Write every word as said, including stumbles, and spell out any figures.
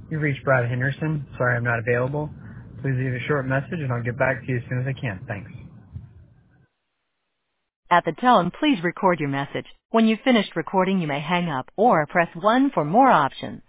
You've reached Brad Henderson. Sorry I'm not available. Please leave a short message and I'll get back to you as soon as I can. Thanks. At the tone, please record your message. When you've finished recording, you may hang up or press one for more options.